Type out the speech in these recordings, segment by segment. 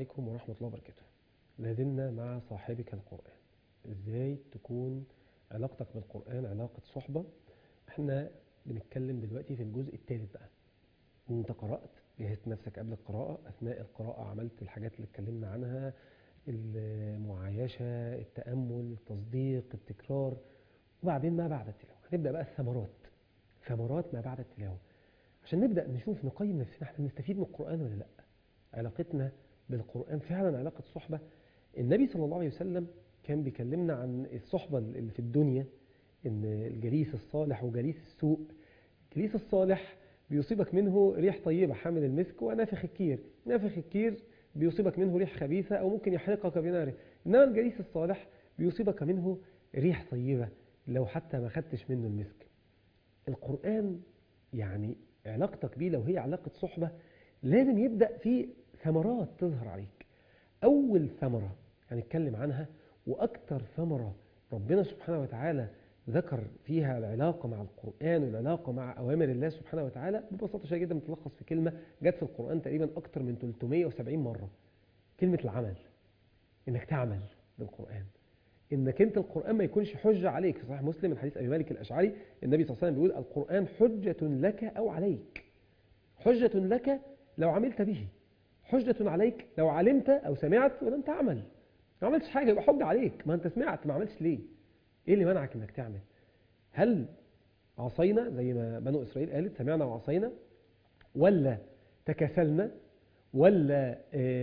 عليكم ورحمة الله وبركاته. لازلنا مع صاحبك القرآن. ازاي تكون علاقتك بالقرآن علاقة صحبة؟ احنا بنتكلم دلوقتي في الجزء الثالث بقى. انت قرأت، جهزت نفسك قبل القراءة، اثناء القراءة عملت الحاجات اللي اتكلمنا عنها، المعايشة، التأمل، التصديق، التكرار، وبعدين ما بعد التلاوة هنبدأ بقى ثمرات ما بعد التلاوة، عشان نبدأ نشوف نقيم نفسنا احنا بنستفيد من القرآن ولا لا. علاقتنا بالقرآن فعلا علاقة صحبة. النبي صلى الله عليه وسلم كان بيكلمنا عن الصحبة اللي في الدنيا، ان الجليس الصالح وجليس السوء. الجليس الصالح بيصيبك منه ريح طيبة حامل المسك، ونافخ الكير، نافخ الكير بيصيبك منه ريح خبيثة أو ممكن يحرقك بناره. إنما الجليس الصالح بيصيبك منه ريح طيبة لو حتى ما خدتش منه المسك. القرآن يعني علاقتك بيه لو هي علاقة صحبة لازم يبدأ في ثمرات تظهر عليك. أول ثمرة هنتكلم عنها وأكثر ثمرة ربنا سبحانه وتعالى ذكر فيها العلاقة مع القرآن والعلاقة مع أوامر الله سبحانه وتعالى ببساطة شديدة جدا متلخص في كلمة جت في القرآن تقريبا أكثر من 370 مرة. كلمة العمل، إنك تعمل بالقرآن، إنك أنت القرآن ما يكونش حجة عليك. في صحيح مسلم من حديث أبي مالك الأشعري النبي صلى الله عليه وسلم بيقول القرآن حجة لك أو عليك. حجة لك لو عملت به، حجة عليك لو علمت أو سمعت ولم تعمل. ما عملتش حاجة يبقى حجة عليك، ما أنت سمعت ما عملتش ليه؟ إيه اللي منعك إنك تعمل؟ هل عصينا زي ما بنو إسرائيل قالت سمعنا وعصينا، ولا تكاسلنا، ولا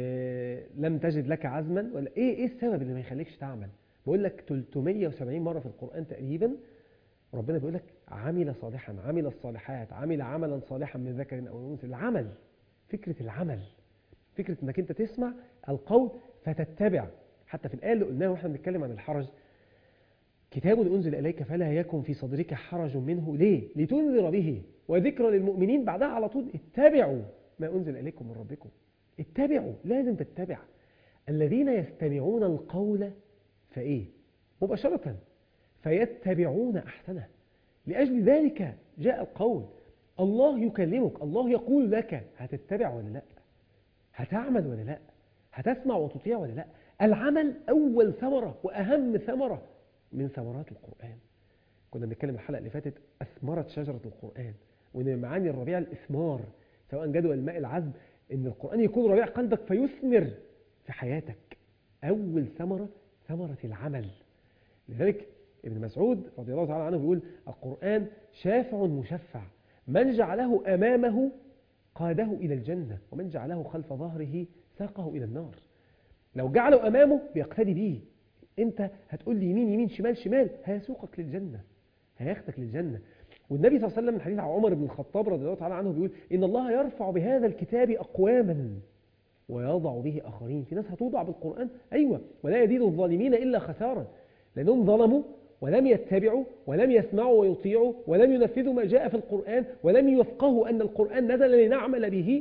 لم تجد لك عزما، ولا إيه السبب اللي ما يخليكش تعمل؟ بقول لك 370 مرة في القرآن تقريبا ربنا بيقول لك عمل صالحا، عمل الصالحات، عمل عملا صالحا من ذكر أو أنثى. العمل، فكرة العمل، فكرة انك انت تسمع القول فتتبع. حتى في الآية اللي قلناها واحنا بنتكلم عن الحرج، كتاب أنزل إليك فلا يكن في صدرك حرج منه، ليه؟ لتنذر به وذكرى للمؤمنين. بعدها على طول اتبعوا ما أنزل إليكم من ربكم. اتبعوا، لازم تتبع. الذين يستمعون القول فإيه؟ مباشرة فيتبعون أحسنه. لأجل ذلك جاء القول. الله يكلمك، الله يقول لك هتتبع ولا لا؟ هتعمل ولا لا؟ هتسمع وتطيع ولا لا؟ العمل أول ثمرة وأهم ثمرة من ثمرات القرآن. كنا بنتكلم الحلقة اللي فاتت أثمرت شجرة القرآن، وإن معاني الربيع الإثمار سواء جدوى الماء العذب، إن القرآن يكون ربيع قلبك فيثمر في حياتك. أول ثمرة ثمرة العمل. لذلك ابن مسعود رضي الله تعالى عنه بيقول القرآن شافع مشفع، من جعله أمامه قاده إلى الجنة، ومن جعله خلف ظهره ساقه إلى النار. لو جعله أمامه بيقتدي به، أنت هتقول لي يمين يمين شمال شمال، هيسوقك للجنة، هياخدك للجنة. والنبي صلى الله عليه وسلم من حديث عمر بن الخطاب رضي الله تعالى عنه بيقول إن الله يرفع بهذا الكتاب أقواما ويضع به آخرين. في ناس هتوضع بالقرآن، أيوة، ولا يزيد الظالمين إلا خسارا، لأنهم ظلموا ولم يتبعوا ولم يسمعوا ويطيعوا ولم ينفذوا ما جاء في القرآن ولم يفقهوا أن القرآن نزل لنعمل به،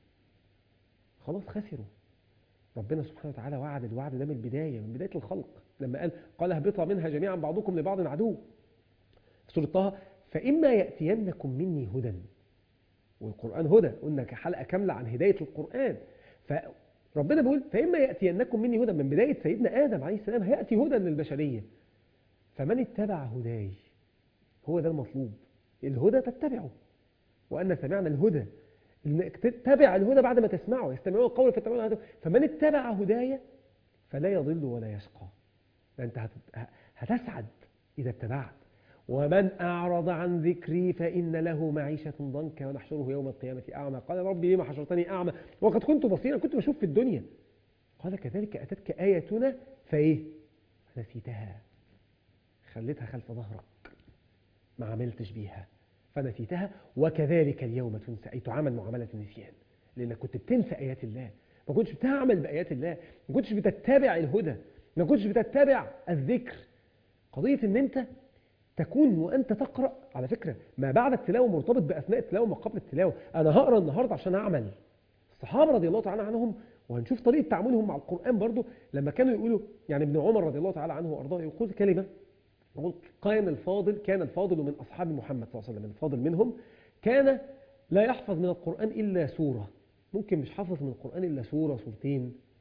خلاص خسروا. ربنا سبحانه وتعالى وعد الوعد ده من البداية، من بداية الخلق لما قال اهبطوا منها جميعا بعضكم لبعض عدو. في سورة طه فإما يأتينكم مني هدى، والقرآن هدى، قلنا حلقة كاملة عن هداية القرآن. فربنا بيقول فإما يأتينكم مني هدى، من بداية سيدنا آدم عليه السلام هيأتي هدى للبشرية، فمن اتبع هداي، هو ده المطلوب، الهدى تتبعه. وأن سمعنا الهدى، انك تتبع الهدى بعد ما تسمعه، يستمعون القول فيتبعون الهدى. فمن اتبع هدايا فلا يضل ولا يشقى، انت هتسعد إذا اتبعت. ومن أعرض عن ذكري فإن له معيشة ضنكا ونحشره يوم القيامة أعمى قال ربي لما حشرتني أعمى وقد كنت بصيرا، كنت بشوف في الدنيا. قال كذلك أتتك آياتنا فإيه؟ فنسيتها، خليتها خلف ظهرك، ما عملتش بيها فنسيتها. وكذلك اليوم تنسى، أي تعامل معاملة النسيان، لأنك كنت بتنسى آيات الله، ما كنتش بتعمل بآيات الله، ما كنتش بتتبع الهدى، ما كنتش بتتبع الذكر. قضية ان انت تكون وانت تقرأ، على فكرة ما بعد التلاوة مرتبط بأثناء التلاوة وما قبل التلاوة. انا هقرأ النهاردة عشان اعمل. الصحابة رضي الله تعالى عنهم، وهنشوف طريقة تعاملهم مع القرآن برضو، لما كانوا يقولوا، يعني ابن عمر رضي الله تعالى عنه وارضاه يقول كلمة، يقول كان الفاضل من أصحاب محمد صلى الله عليه وسلم، الفاضل منهم كان لا يحفظ من القرآن إلا سورة، ممكن مش حافظ من القرآن إلا سورة سورتين،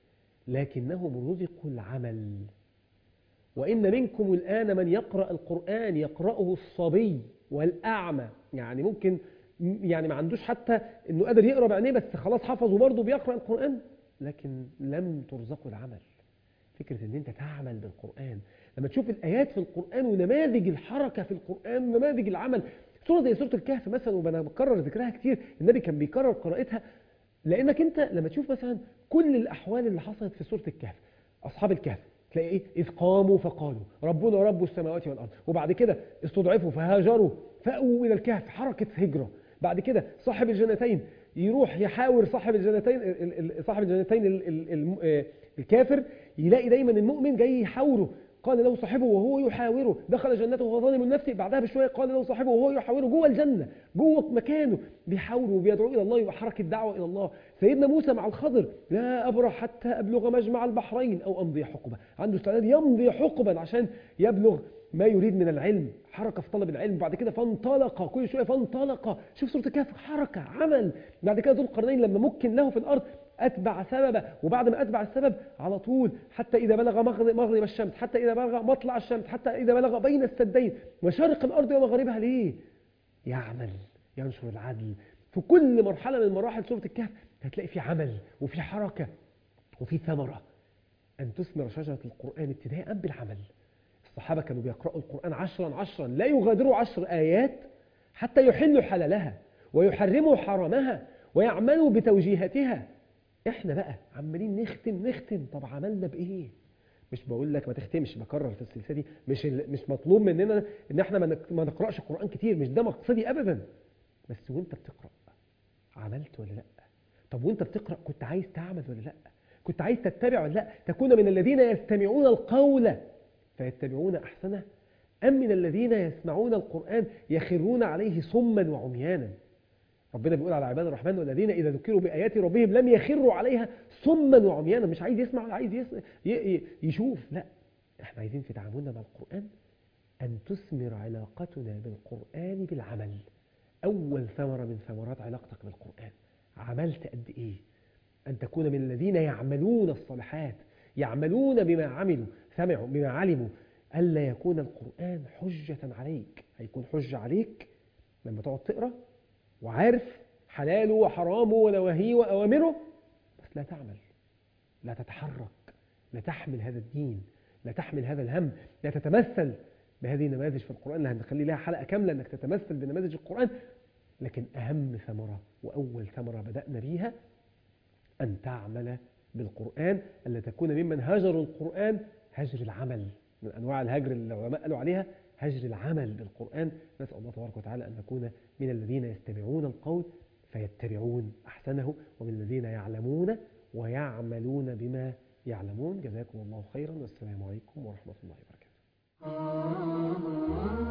لكنهم رزقوا العمل. وإن منكم الآن من يقرأ القرآن يقرأه الصبي والأعمى، يعني ممكن يعني ما عندوش حتى إنه قادر يقرأ بعينيه بس خلاص حفظه برضه بيقرأ القرآن، لكن لم ترزقوا العمل. فكرة إن أنت تعمل بالقرآن، لما تشوف الآيات في القرآن ونماذج الحركة في القرآن ونماذج العمل، سورة زي سورة الكهف مثلا، وأنا بكرر ذكرها كتير، النبي كان بيكرر قراءتها، لأنك أنت لما تشوف مثلا كل الأحوال اللي حصلت في سورة الكهف، أصحاب الكهف تلاقي إيه؟ إذ قاموا فقالوا ربنا رب السماوات والأرض، وبعد كده استضعفوا فهاجروا فأووا إلى الكهف، حركة هجرة. بعد كده صاحب الجنتين يروح يحاور صاحب الجنتين، الكافر يلاقي دايما المؤمن جاي يحاوره، قال له صاحبه وهو يحاوره دخل جنته وهو ظالم لنفسه، بعدها بشويه قال له صاحبه وهو يحاوره جوه الجنه جوه مكانه بيحاوره وبيدعو الى الله، يبقى حركه دعوه الى الله. سيدنا موسى مع الخضر لا ابرح حتى ابلغ مجمع البحرين او امضي حقبه، عنده استعداد يمضي حقبا عشان يبلغ ما يريد من العلم، حركه في طلب العلم. بعد كده فانطلق، كل شويه فانطلق، شوف سوره الكهف حركه عمل. بعد كده ذو القرنين لما مكن له في الارض أتبع سببه، وبعد ما أتبع السبب على طول حتى إذا بلغ مغرب الشمس، حتى إذا بلغ مطلع الشمس، حتى إذا بلغ بين السدين مشارق الأرض ومغاربها، ليه؟ يعمل، ينشر العدل. في كل مرحلة من مراحل سورة الكهف هتلاقي في عمل وفي حركة وفي ثمرة. أن تثمر شجرة القرآن ابتداء بالعمل. الصحابة كانوا بيقرأوا القرآن 10 لا يغادروا 10 آيات حتى يحلوا حلالها ويحرموا حرامها ويعملوا بتوجيهاتها. احنا بقى عمالين نختم، طب عملنا بايه؟ مش بقول لك ما تختمش، بكرر في السلسله دي، مش مطلوب مننا ان احنا ما نقراش القران كتير، مش ده مقصدي ابدا، بس وانت بتقرا عملت ولا لا؟ طب وانت بتقرا كنت عايز تعمل ولا لا؟ كنت عايز تتبع ولا لا؟ تكون من الذين يستمعون القول فيتبعون احسنه، ام من الذين يسمعون القران يخرون عليه صما وعميانا؟ ربنا بيقول على عباد الرحمن والذين إذا ذكروا بآيات ربهم لم يخروا عليها صما وعميانا، مش عايز يسمع ولا عايز يشوف، لا، احنا عايزين في تعاملنا مع القرآن أن تثمر علاقتنا بالقرآن بالعمل. أول ثمرة من ثمرات علاقتك بالقرآن، عملت قد إيه؟ أن تكون من الذين يعملون الصالحات، يعملون بما عملوا، سمعوا بما علموا، ألا يكون القرآن حجة عليك. هيكون حجة عليك لما تقعد تقرأ وعارف حلاله وحرامه ونواهيه وأوامره، بس لا تعمل، لا تتحرك، لا تحمل هذا الدين، لا تحمل هذا الهم، لا تتمثل بهذه النماذج في القرآن اللي هنخلي لها حلقة كاملة انك تتمثل بنماذج القرآن. لكن أهم ثمرة وأول ثمرة بدأنا بيها أن تعمل بالقرآن، ألا تكون ممن هجروا القرآن هجر العمل. من أنواع الهجر اللي العلماء قالوا عليها هجر العمل بالقرآن. نسأل الله تبارك وتعالى أن نكون من الذين يستمعون القول فيتبعون أحسنه، ومن الذين يعلمون ويعملون بما يعلمون. جزاكم الله خيرا، والسلام عليكم ورحمة الله وبركاته.